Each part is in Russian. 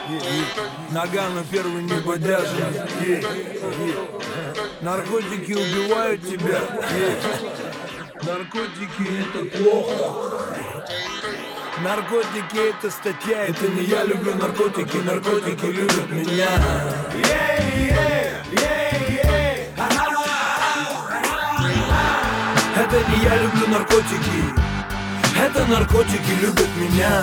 Нагано первый не бодяжный. Наркотики убивают тебя. Наркотики это плохо. Наркотики это статья. Это не я люблю наркотики, наркотики любят меня. Это не я люблю наркотики, это наркотики любят меня.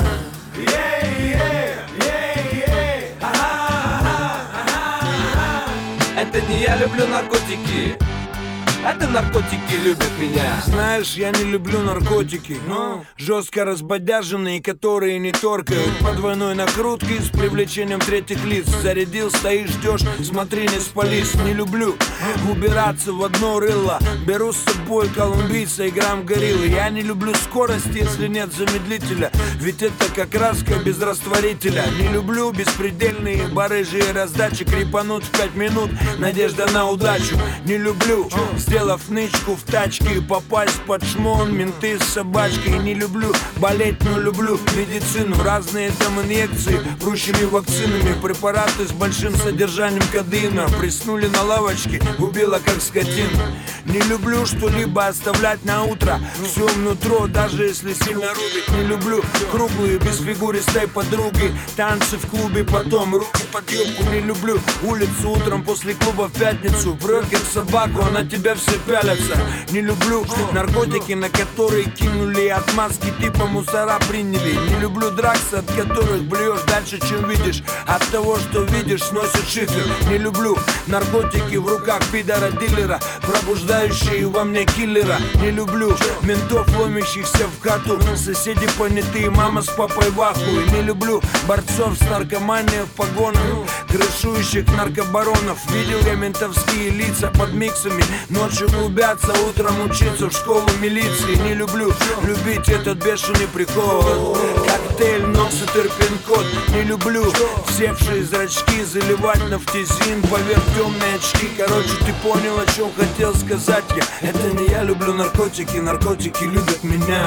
Это не я люблю наркотики, это наркотики любят меня. Знаешь, я не люблю наркотики, жестко разбодяженные, которые не торкают. По двойной накрутке с привлечением третьих лиц. Зарядил, стоишь, ждешь, смотри, не спались. Не люблю убираться в одно рыло. Беру с собой колумбийца и грамм гориллы. Я не люблю скорость, если нет замедлителя, ведь это как краска без растворителя. Не люблю беспредельные барыжи и раздачи. Крепануть в 5 минут, надежда на удачу. Не люблю, сделав нычку в тачке, попасть под шмон, менты с собачкой. Не люблю болеть, но люблю медицину. Разные там инъекции, прущими вакцинами. Препараты с большим содержанием кодеина. Приснули на лавочке, убила как скотину. Не люблю что-либо оставлять на утро. Все внутро, даже если сильно рубит. Не люблю круглые, без фигуристой подруги. Танцы в клубе, потом руки под юбку. Не люблю улицу утром после клуба в пятницу. Прет как собаку, а на тебя все пялятся. Не люблю наркотики, на которые кинули отмазки, типа мусора приняли. Не люблю драксы, от которых блюешь дальше, чем видишь. От того, что видишь, сносит шифер. Не люблю наркотики в руках пидора-дилера, пробуждающие во мне киллера. Не люблю ментов, ломящихся в хату. Соседи понятые, мама с папой в ахуе. Не люблю борцов с наркоманией в погонах, крышующих наркобаронов. Видел я ментовские лица под миксами. Ночью клубятся, утром учиться в школу милиции. Не люблю любить этот бешеный приход. Коктейль, нос и терпин-код. Не люблю севшие зрачки, заливать нафтизин поверх темные очки. Короче, ты понял, о чем хотел сказать я. Это не я люблю наркотики, наркотики любят меня.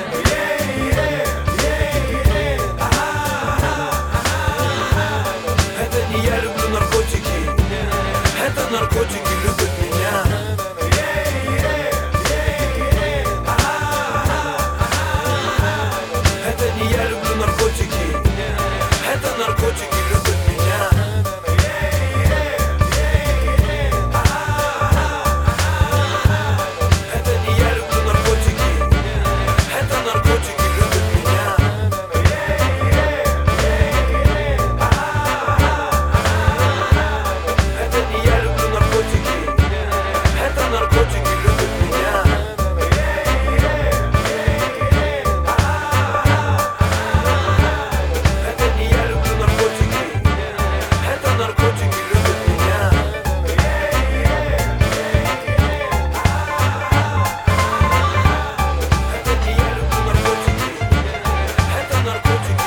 Это не я люблю наркотики, это наркотики любят меня. Это не я люблю наркотики, это наркотики любят меня. Это не я люблю наркотики, это наркотики любят меня. Это не я люблю наркотики, это наркотики любят меня. Это не я люблю наркотики, это наркотики любят меня. Это не я люблю наркотики, это наркотики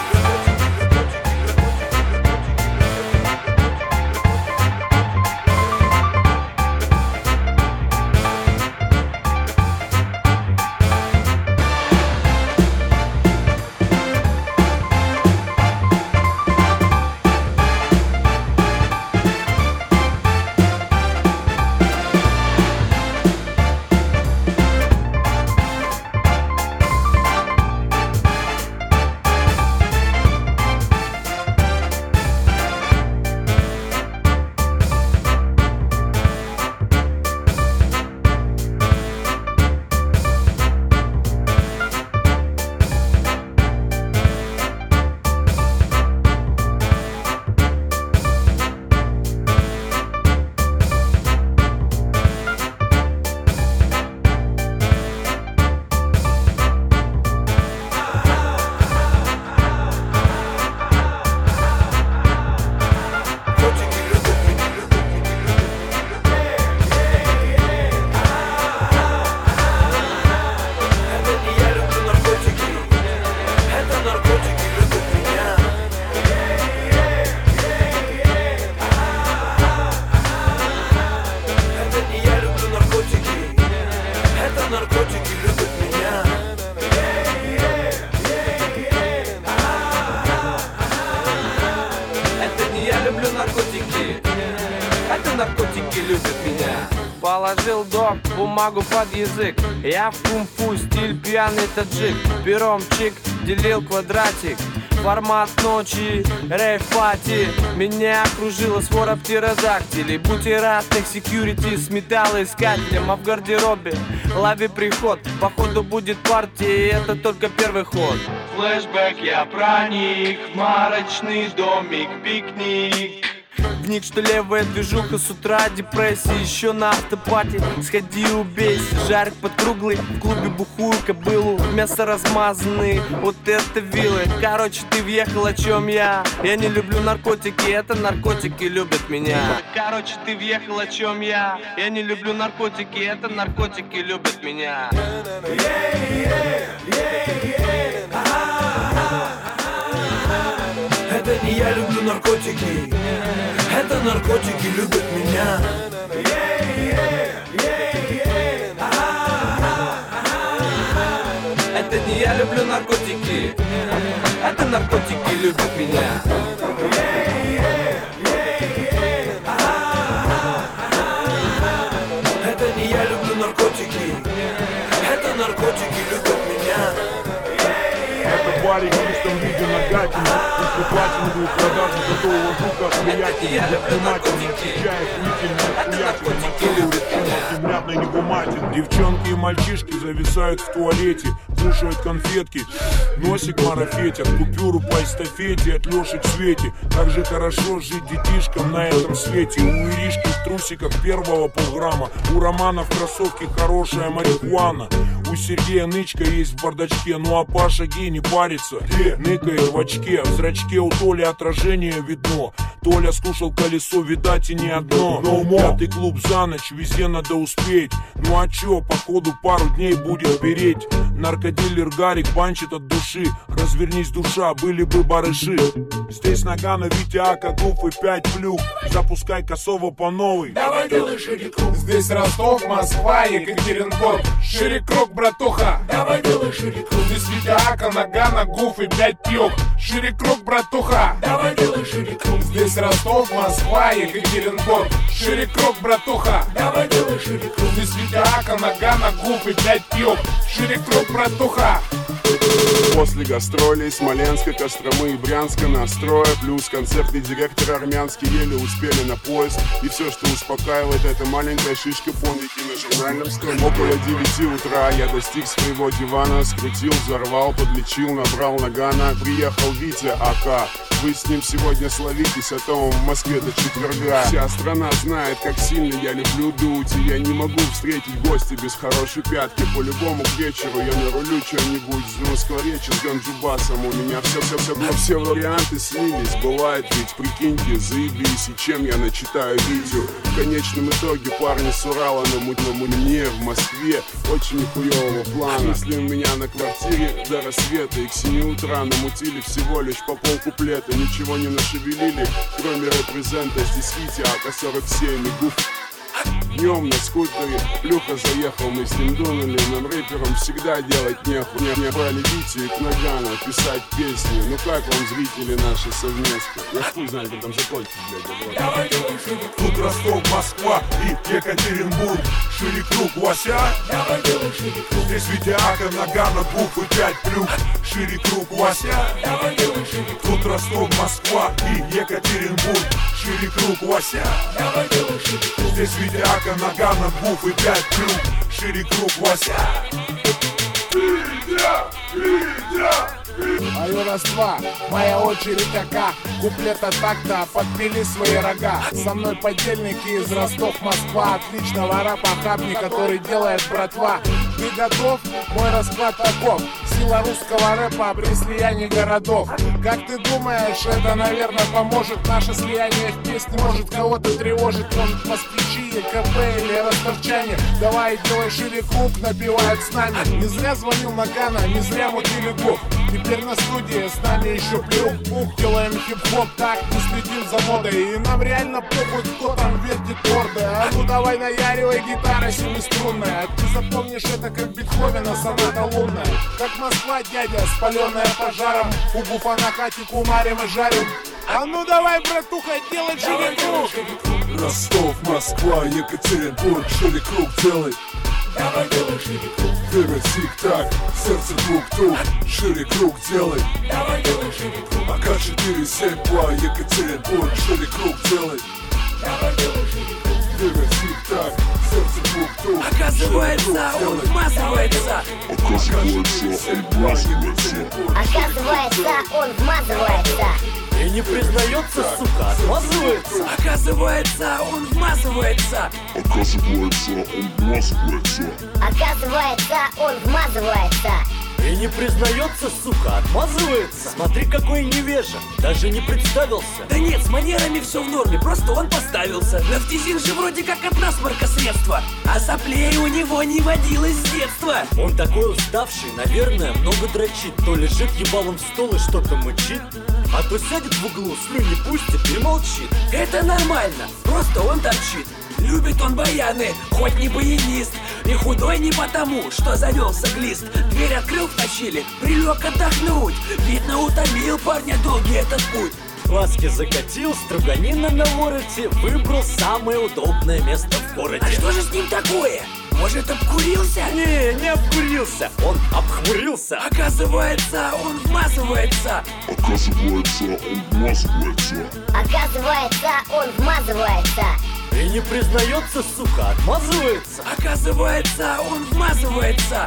положил доп, бумагу под язык. Я в кунг-фу, стиль пьяный таджик. Пером чик, делил квадратик. Формат ночи, рейв-пати. Меня окружила свора птеродактилей. Бутератных секьюрити с металлоискателем. А в гардеробе лови приход. Походу будет партия, и это только первый ход. Флэшбэк, я проник в марочный домик, пикник. Вник, что левая движуха с утра, депрессия, еще на автопате. Сходи убейся, жарик под круглый, в клубе бухую кобылу, мясо размазанные, вот это вилы. Короче, ты въехал, о чем я не люблю наркотики, это наркотики любят меня. Короче, ты въехал, о чем я не люблю наркотики, это наркотики любят меня. Это не я люблю наркотики, это наркотики любят меня. Это не я люблю наркотики, это наркотики любят меня. Это не я люблю наркотики, это наркотики любят меня. Это барик в чистом виде на Гатине. После платиновую продажу готового жука влиятельно. Внимательно отвечая хуительно, мрядной не гуматин. Девчонки и мальчишки зависают в туалете, кушают конфетки, носик марафетят, купюру по эстафете от Лёши к Свете. Как же хорошо жить детишкам на этом свете. У Иришки в трусиках первого полграмма, у Романа в кроссовке хорошая марихуана. У Сергея нычка есть в бардачке, ну а Паша гей не парится, ныкает в очке. В зрачке у Толи отражение видно. Толя скушал колесо, видать и не одно. Пятый клуб за ночь, везде надо успеть. Ну а чё, походу пару дней будет переть. Наркодилер Гарик банчит от души. Развернись, душа, были бы барыши. Здесь Нагано, Витя, Ака, Гуф и 5 плюх. Запускай косово по новой. Давай делай шире круг. Здесь Ростов, Москва, Екатеринбург. Шире круг, братуха. Давай делай шире круг. Здесь Витя, Ака, Нагано, Гуф и 5 плюх. Шире круг, братуха. Давай делай шире круг. Здесь Ростов, Москва, Екатеринбург. Шире круг, братуха. Давай делай шире круг. Здесь Витя, Ака, Нагано, Гуф и 5 плюх. Шире круг, братуха. После гастролей Смоленска, Костромы и Брянска настроя, плюс концертный директор армянский, еле успели на поезд. И все, что успокаивает, это маленькая шишка поники на журнальном столе. Около 9 утра я достиг своего дивана, скрутил, взорвал, подлечил, набрал Нагано. Приехал Витя АК. Вы с ним сегодня словитесь, а то он в Москве до четверга. Вся страна знает, как сильно я люблю дуть, и я не могу встретить гостя без хорошей пятки. По-любому к вечеру я нарулю что-нибудь с Москворечи, с Ганджубасом. У меня все варианты слились. Бывает ведь, прикиньте, заебись, и чем я начитаю видео. В конечном итоге парни с Урала на мне в Москве очень нихуевого плана. Если у меня на квартире до рассвета, и к 7 утра намутили всего лишь по полкуплета. Ничего не нашевелили, кроме репрезента. Здесь Витя, АК-47 и Гуф. Днем на скутере Плюха заехал, мы с ним дунули. Нам рэперам всегда делать нехуй. Не брали Витю и к Нагано писать песни. Ну как вам, зрители наши, совместно? Я хуй знаю, как там закончить, блядь. Тут Ростов, Москва и Екатеринбург. Шире круг, Вася. Здесь Витя, Ака, Нагано, Гуф и 5 плюх. Шире круг, Вася. Тут Ростов, Москва и Екатеринбург. Шире круг, Вася. Здесь Витя, Ака, Нагано, Гуф и 5 плюх. Шире круг, Вася. Алло, раз-два, моя очередь АК. Куплета так-то, подпили свои рога. Со мной подельники из Ростов, Москва. Отличного рэпа хабни, который делает братва. Ты готов? Мой расклад таков. Сила русского рэпа при слиянии городов. Как ты думаешь, это, наверное, поможет? Наше слияние в песне может кого-то тревожить. Может, москвичи, ЕКП или ростовчане. Давай, делай шире круг, напевают с нами. Не зря звонил Нагано, не зря мутили губ. Теперь на студии с нами еще плюх-пух. Делаем хип-хоп так, не следим за модой. И нам реально похуй, кто там вертит морды. А ну давай наяривай, гитара семиструнная. Ты запомнишь это как Бетховена, соната лунная. Как Москва, дядя, спаленная пожаром. У Гуфа на хате кумарим и жарим. А ну давай, братуха, делай шире круг. Ростов, Москва, Екатеринбург, шире круг делай. Давай делай шире круг. Время тик-так, сердце тук-тук, шире круг делай. Давай делай шире круг. АК 47 по Екатеринбург, шире круг делай. Давай делай шире круг. Время тик-так, сердце тук-тук. Оказывается, он вмазывается. Оказывается, он вмазывается. И не признается, сука, отмазывается. Оказывается, он вмазывается. Оказывается, он вмазывается. И не признается, сука, отмазывается. Смотри, какой невежа, даже не представился. Да нет, с манерами все в норме, просто он поставился. Нафтизин же вроде как от насморка средство, а соплей у него не водилось с детства. Он такой уставший, наверное, много дрочит. То лежит ебалом в стол и что-то мычит, а то сядет в углу, слюни пустит и молчит. Это нормально, просто он торчит. Любит он баяны, хоть не баянист. И худой не потому, что завелся глист. Дверь открыл, втащили, прилег отдохнуть. Видно, утомил парня долгий этот путь. Глазки закатил, струганина на вороте, выбрал самое удобное место в городе. А что же с ним такое? Может, обкурился? Не обкурился, он обхмурился. Оказывается, он вмазывается. Оказывается, он вмазывается. И не признается, сука, отмазывается. Оказывается, он вмазывается.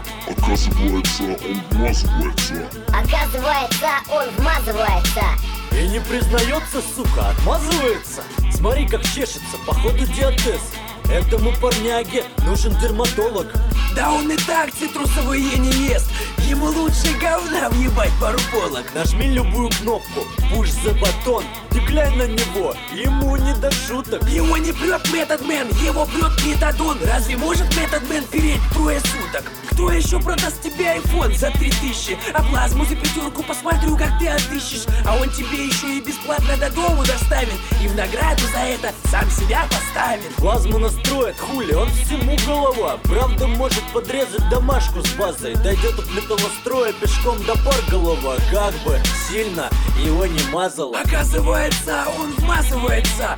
Оказывается, он вмазывается. И не признается, сука, отмазывается. Смотри, как чешется, походу диатез. Этому парняге нужен дерматолог. Да он и так цитрусовые не ест. Ему лучше говна въебать пару полок. Нажми любую кнопку, пуш за батон. Ты глянь на него, ему не до шуток. Его не прет Методмен, его прет метадон. Разве может Методмен переть трое суток? Кто еще продаст тебе айфон за 3000? А плазму за 5 посмотрю, как ты отыщешь. А он тебе еще и бесплатно до дому доставит. И в награду за это сам себя поставит. Плазму настроит, хули, он всему голова. Правда, может подрезать домашку с базой. Дойдет от металлостроя пешком до Парголова. Как бы сильно его не мазало. Оказывается, он вмазывается.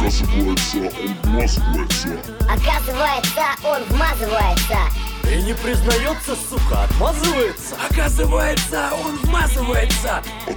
Оказывается, он вмазывается. И не признается, сука, отмазывается. Оказывается, он вмазывается.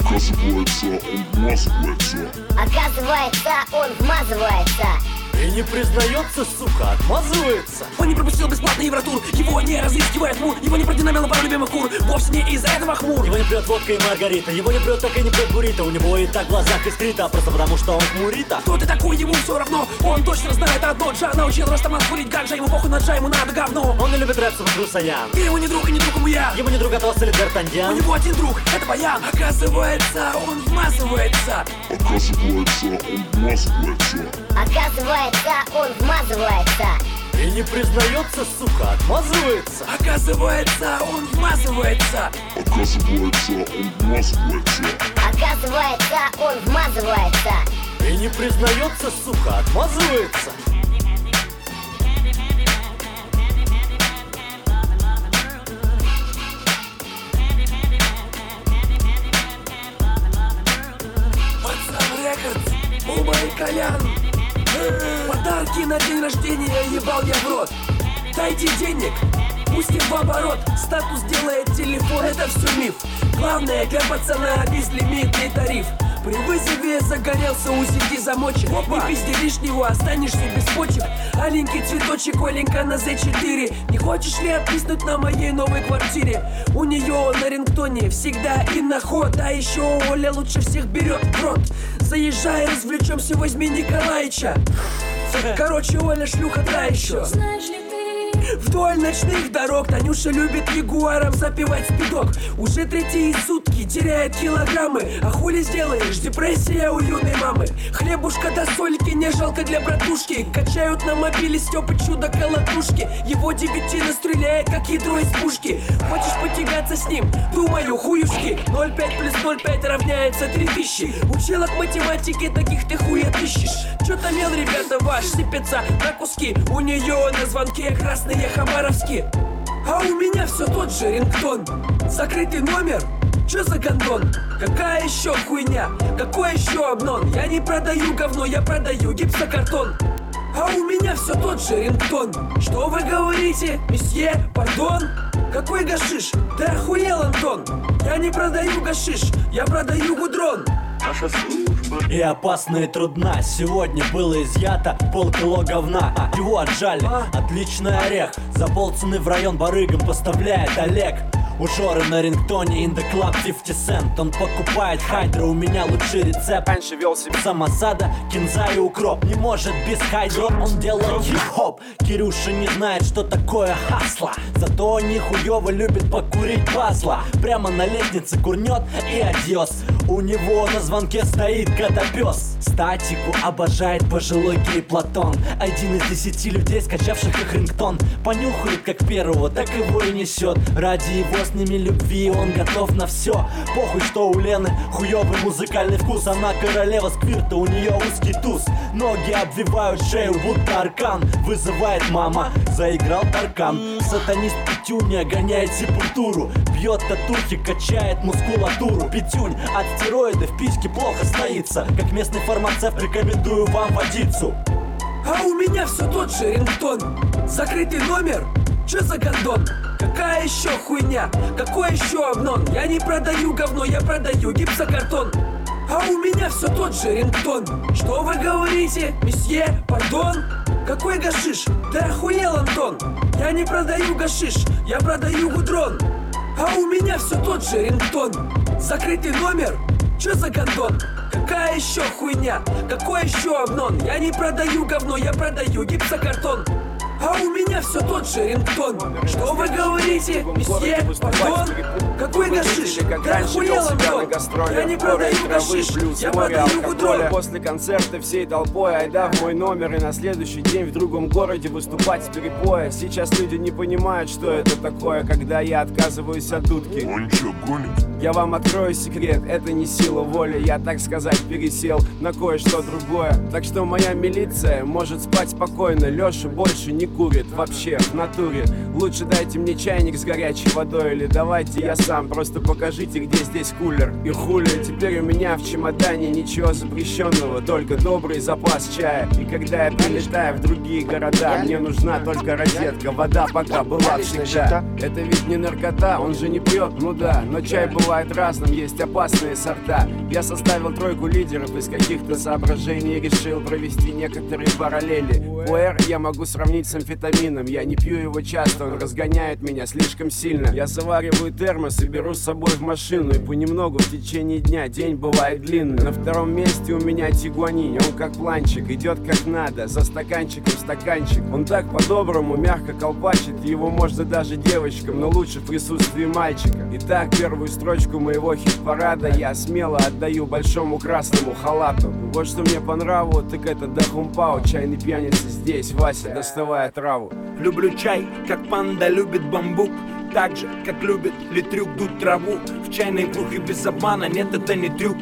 Оказывается, он вмазывается. И не признается, сука, отмазывается. Он не пропустил бесплатный Евротур. Его не разыскивает мур. Его не продинамило пару любимых кур. Вовсе не из-за этого хмур. Его не прет водка и маргарита. Его не прет, так и не прет буррито. У него и так в глазах искрито, просто потому что он хмурита. Кто ты такой, ему все равно. Он точно знает одно. Джа научил Растаман курить ганджа. Ему похуй на джа, ему надо говно. Он не любит рэп, самому Саян. Ты его не друг и не друг ему я. Ему не друг, а толстый У Д'Артаньян. него один друг, это Баян. Оказывается, он вмазывается. Оказывается, он вмазывается. И не признается, сука, отмазывается. Оказывается, он вмазывается. Оказывается, он вмазывается. И не признается, сука, отмазывается. Пацан Рекордс, Ума и Колян. Подарки на день рождения ебал я в рот. Дайте денег, пустим в оборот. Статус делает телефон, это все миф. Главное для пацана безлимитный тариф. При вызове загорелся UCD замочек. Не пизди лишнего, останешься без почек. Аленький цветочек, Оленька на Z4. Не хочешь ли отписнуть на моей новой квартире? У нее на рингтоне всегда и на ход. А еще Оля лучше всех берет в рот. Заезжай, развлечемся, возьми Николаича. Короче, Оля шлюха та еще. Знаешь ли ты? Вдоль ночных дорог Танюша любит ягуаром запивать спидок. Уже третьи сутки теряет килограммы. А хули сделаешь, депрессия у юной мамы. Хлебушка до сольки, не жалко для братушки. Качают на мобиле Стёпы чудо-колотушки. Его дебютина стреляет, как ядро из пушки. Хочешь потягаться с ним? Думаю, хуюшки. 0,5 плюс 0,5 равняется 3000. Училок математики, таких ты хуя тыщешь. Чё-то мел, ребята, ваш сыпется на куски. У нее на звонке красные хабаровски. А у меня все тот же рингтон. Закрытый номер, Чё за гондон? Какая еще хуйня? Какой еще обнон? Я не продаю говно, я продаю гипсокартон. А у меня все тот же рингтон. Что вы говорите, месье, пардон? Какой гашиш? Ты охуел, Антон? Я не продаю гашиш, я продаю гудрон. И опасно и трудна. Сегодня было изъято полкило говна. Его отжали, отличный орех. За полцены в район барыгам поставляет Олег. У Жоры на рингтоне in the club 50 Cent. Он покупает хайдро, у меня лучший рецепт. Раньше вел себя самосада, кинза и укроп. Не может без хайдро, он делает хип-хоп. Кирюша не знает, что такое хасло. Зато он нихуёво любит покурить пазла. Прямо на лестнице курнет и адьос. У него на звонке стоит котопес. Статику обожает пожилой гей Платон. 1 из 10 людей, скачавших их рингтон. Понюхает как первого, так его и несет. Ради его с ними любви он готов на все. Похуй, что у Лены хуёвый музыкальный вкус. Она королева сквирта, у нее узкий туз. Ноги обвивают шею, будто аркан. Вызывает мама, заиграл таркан. Сатанист Петюня гоняет сепультуру. Бьет татухи, качает мускулатуру. Петюнь от стероидов письки плохо стоится. Как местный фармацевт рекомендую вам водицу. А у меня все тот же рингтон. Закрытый номер? Чё за гондон? Какая еще хуйня? Какой еще обнон? Я не продаю говно, я продаю гипсокартон. А у меня все тот же рингтон. Что вы говорите, месье, пардон? Какой гашиш? Ты охуел, Антон? Я не продаю гашиш, я продаю гудрон. А у меня все тот же рингтон. Закрытый номер? Чё за гондон? Какая еще хуйня? Какой еще обнон? Я не продаю говно, я продаю гипсокартон. А у меня все тот же рингтон. Что вы говорите, месье, пардон? Какой гашиш? Ты охуел, Антон? Я не продаю гашиш, я продаю гудрон. После концерта всей толпой айда в мой номер. И на следующий день в другом городе выступать с перепоя. Сейчас люди не понимают, что это такое, когда я отказываюсь от дудки. Он чё, гонит? Я вам открою секрет, это не сила воли. Я, так сказать, пересел на кое-что другое. Так что моя милиция может спать спокойно. Леша больше не курит вообще в натуре. Лучше дайте мне чайник с горячей водой. Или давайте я сам, просто покажите, где здесь кулер. И хули, теперь у меня в чемодане ничего запрещенного, только добрый запас чая. И когда я прилетаю в другие города, мне нужна только розетка. Вода пока была всегда. Это ведь не наркота, он же не пьет, ну да. Но чай бывает разным, есть опасные сорта. Я составил тройку лидеров из каких-то соображений. Решил провести некоторые параллели. ПР я могу сравнить с амфетамином. Я не пью его часто, он разгоняет меня слишком сильно. Я завариваю термос и беру с собой в машину. И понемногу в течение дня, день бывает длинный. На втором месте у меня Тигуанин. Он как планчик, идет как надо, за стаканчиком стаканчик. Он так по-доброму мягко колпачит. Его можно даже девочкам, но лучше в присутствии мальчика. Итак, первую строчку моего хит-парада я смело отдаю большому красному халату. Вот что мне по нраву, так это Дахумпао. Чайный пьяница здесь, Вася, доставая траву. Люблю чай, как панда любит бамбук. Так же, как любит литрюк дуть траву. В чайной брухе без обмана, нет, это не трюк.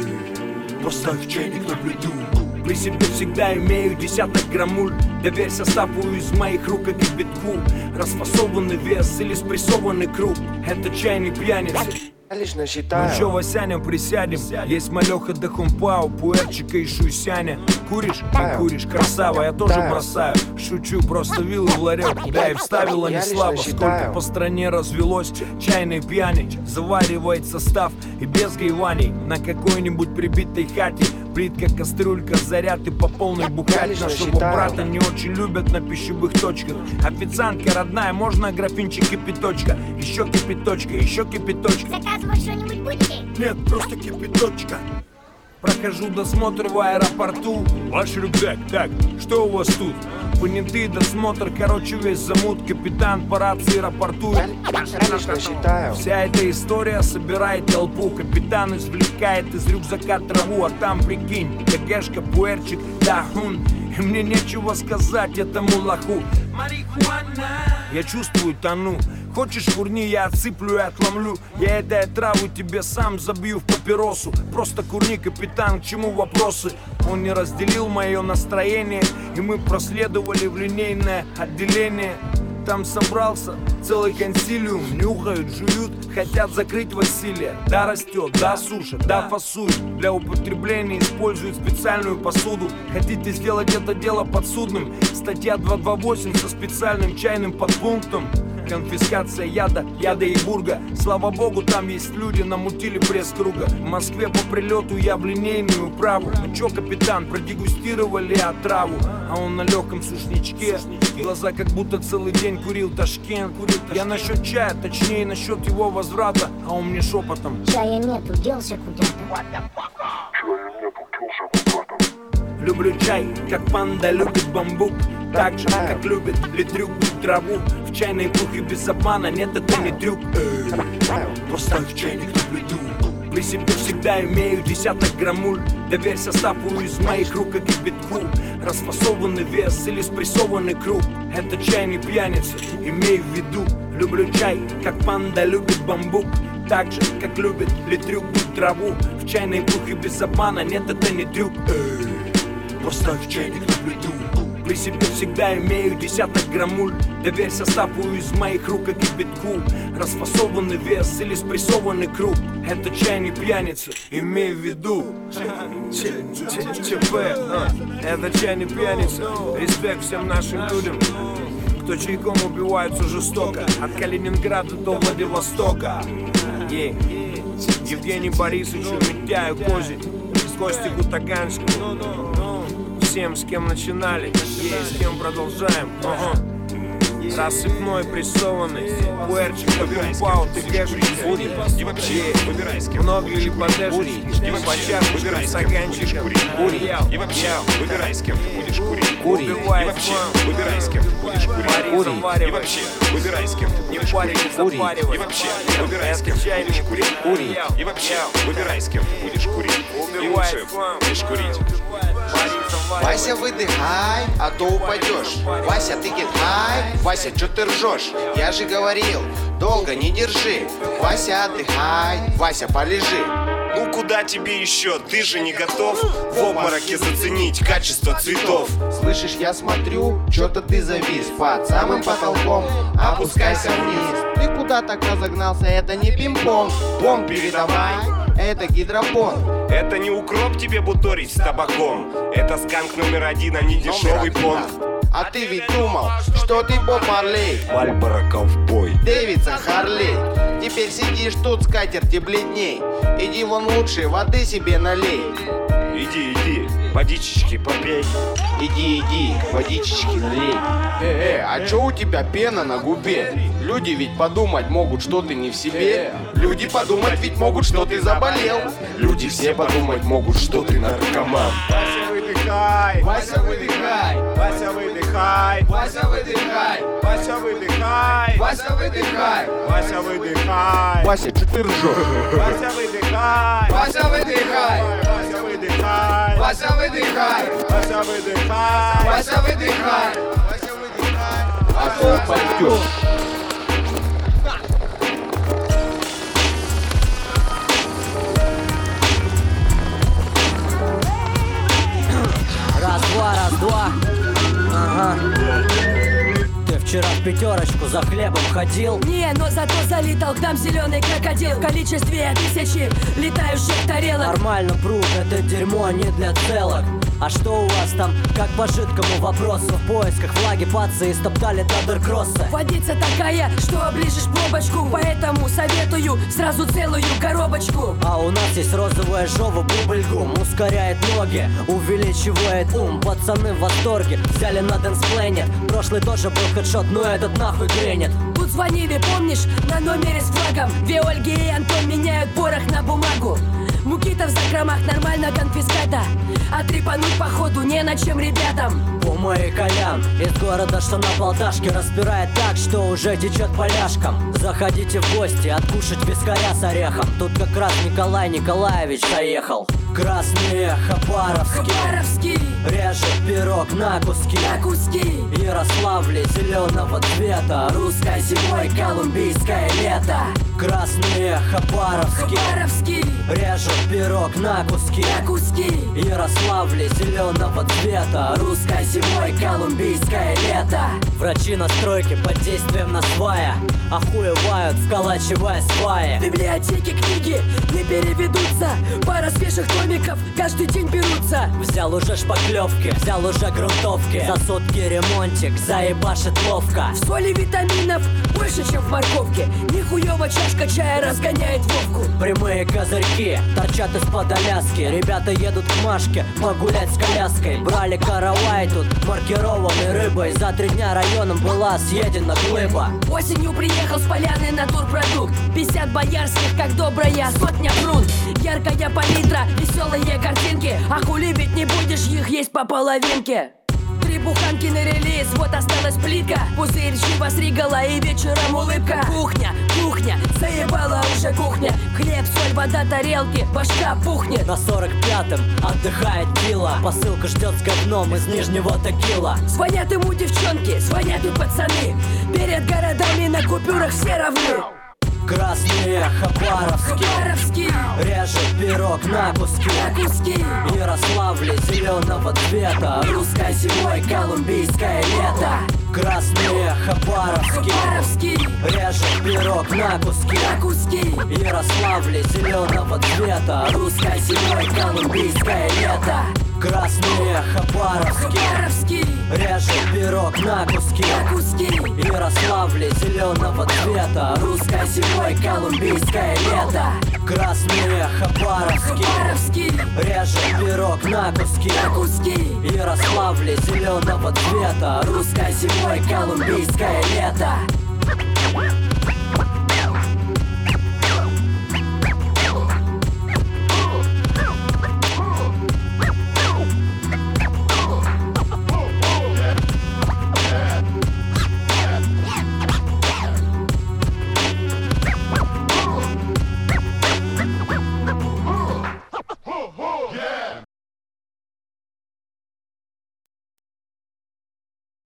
Поставь чайник на плиту. При себе всегда имею десяток граммуль. Доверь составу из моих рук и кипятку. Расфасованный вес или спрессованный круг. Это чайный пьяница. Я лично считаю. Ну чё, Васяня, присядем. Есть малёха Дахумпао, Пуэрчика и Шуйсяня. Куришь? Не куришь, красава, я тоже бросаю. Шучу, просто вилла в ларек. Да и вставила не слабо. Сколько по стране развелось чайной пьяни. Заваривает состав и без гайваний. На какой-нибудь прибитой хате плитка, кастрюлька, заряд и по полной бухать. Нашего брата не очень любят на пищевых точках. Официантка родная, можно графинчик кипяточка. Еще кипяточка, еще кипяточка. Заказывать что-нибудь будете? Нет, просто кипяточка. Прохожу досмотр в аэропорту. Ваш рюкзак, так, что у вас тут? Понятый досмотр, короче, весь замут. Капитан по рации рапортует. Я лично считаю. Вся эта история собирает толпу. Капитан извлекает из рюкзака траву. А там, прикинь, КГшка, Пуэрчик, Дахун. И мне нечего сказать этому лоху. Марихуана. Я чувствую, тону. Хочешь, курни, я отсыплю и отломлю. Я этой траву тебе сам забью в папиросу. Просто курни, капитан, к чему вопросы? Он не разделил мое настроение, и мы проследовали в линейное отделение. Там собрался целый консилиум. Нюхают, жуют, хотят закрыть Василия. Да растет, да сушат, да фасуют. Для употребления используют специальную посуду. Хотите сделать это дело подсудным? Статья 228 со специальным чайным подпунктом. Конфискация яда и бурга. Слава богу, там есть люди, намутили пресс-круга. В Москве по прилету я в линейную управу. Ну чё, капитан, продегустировали отраву? А он на легком сушничке. Глаза как будто целый день курил Ташкент. Я насчет чая, точнее насчет его возврата. А он мне шепотом: чая нету, делся куда-то. Люблю чай, как панда любит бамбук. Так же, как любит литрюк траву. В чайной эпохе без обмана, нет, это не трюк. Просто в чайник наблюду. При себе всегда имею десяток граммуль. Доверь составу из моих рук, как кипятку. Расфасованный вес или спрессованный круг. Это чай не пьяница, имею в виду. Люблю чай, как панда любит бамбук. Так же, как любит литрюк траву. В чайной эпохе без обмана, нет, это не трюк. Просто в чайник наблюду. При себе всегда имею десяток граммуль. Доверь составу из моих рук, как кипятку. Расфасованный вес или спрессованный круг. Это чай не пьяница, имею в виду. ЧП, это чай не пьяница. Респект всем нашим людям, кто чайком убивается жестоко. От Калининграда до Владивостока. Евгений Борисовичу Митяю Кози, Костику Таганскому. Всем, с кем начинали, с кем продолжаем. Рассыпной, прессованный, пуэрчик, пау, ты гэшечка. И вообще, выбирай с кем. Много или подешечки, и по чашечкам, стаканчикам. И вообще, выбирай с кем ты будешь курить. И вообще, выбирай с кем ты будешь курить. И вообще, выбирай с кем ты будешь курить. И вообще, выбирай с кем ты будешь курить. И вообще, выбирай с кем ты будешь курить. И лучше будешь курить. Вася, выдыхай, а то упадешь. Вася, ты гетхай. Вася, чё ты ржешь? Я же говорил, долго не держи. Вася, отдыхай. Вася, полежи. Ну куда тебе еще? Ты же не готов в обмороке заценить качество цветов. Слышишь, я смотрю, чё-то ты завис под самым потолком. Опускайся вниз. Ты куда так разогнался? Это не пинг-понг. Понг передавай, это гидропон. Это не укроп тебе буторить с табаком. Это сканк номер 1, а не дешевый понг. А ты ведь думал, что ты Боб Марлей, Мальборо ковбой, Дэвидсон Харлей. Теперь сидишь тут, скатерти бледней. Иди вон лучше, воды себе налей. Иди, водичечки попей. Иди, водичечки налей. А чё у тебя пена на губе? Люди ведь подумать могут, что ты не в себе. Люди подумать ведь могут, что ты заболел. Люди все подумать могут, что ты наркоман. Вася, выдыхай, Вася, выдыхай, Вася, выдыхай, Вася, выдыхай, Вася, выдыхай, Вася, выдыхай, Вася, выдыхай, Вася, чё ты ржёшь? Вася, выдыхай, Вася, выдыхай, Вася, выдыхай, Вася, выдыхай, Вася, выдыхай, Вася, выдыхай, а то упадёшь. Раз-два. Ага. Ты вчера в пятерочку за хлебом ходил? Не, но зато залетал к нам зеленый крокодил в количестве 1000 летающих тарелок. Нормально, пруд, это дерьмо не для целок. А что у вас там, как по жидкому вопросу? В поисках влаги пацы истоптали тандеркроссы. Водица такая, что оближешь пробочку, поэтому советую сразу целую коробочку. А у нас есть розовая жова бубльгум. Ускоряет ноги, увеличивает ум. Пацаны в восторге, взяли на дэнсплэнет. Прошлый тоже был хедшот, но этот нахуй гренет. Тут звонили, помнишь, на номере с флагом. Две Ольги и Антон меняют порох на бумагу. Мукита в закромах, нормально конфиската. А трепануть походу не на чем ребятам. Пума и Колян из города, что на Полташке, разбирает так, что уже течет поляшкам. Заходите в гости, откушать вискаря с орехом. Тут как раз Николай Николаевич заехал. Красные Хабаровский режет пирог на куски. Ярославле зеленого цвета, русской зимой колумбийское лето. Красные Хабаровский режет пирог на куски. Ярославле зеленого цвета, русской зимой колумбийское лето. Врачи на стройке под действием насвая охуевают, вколачивая сваи. В библиотеке книги не переведутся, пара свежих томиков каждый день берутся. Взял уже шпаклевки, взял уже грунтовки. За сутки ремонтик заебашит ловко. В соли витаминов больше, чем в морковке. Нихуево чашка чая разгоняет Вовку. Прямые козырьки торчат из-под Аляски. Ребята едут к Машке погулять с коляской. Брали каравай тут, маркированной рыбой. За 3 дня районом была съедена глыба. Осенью приехал с поляны на турпродукт. 50 боярских, как добрая сотня брун. Яркая палитра, веселые картинки. А хули ведь не будешь их есть по половинке. 3 буханки на релиз, вот осталась плитка. Пузырь чива с Ригала и вечером улыбка. Кухня, заебала уже кухня. Хлеб, соль, вода, тарелки, башка пухнет. На 45-м отдыхает Кила. Посылка ждет с говном из Нижнего Тагила. Звонят ему девчонки, звонят и пацаны. Перед городами на купюрах все равны. Красные Хабаровский режет пирог на куски. Ярославле зеленого цвета, русской зимой колумбийское лето. Красные Хабаровский режет пирог на куски. Ярославле зеленого цвета, русской зимой колумбийское лето. Красные Хабаровский режет пирог на куски. Ярославле зеленого цвета, русской зимой колумбийское лето. Красные Хабаровский режет пирог на куски. Ярославле зеленого цвета, русской зимой колумбийское лето.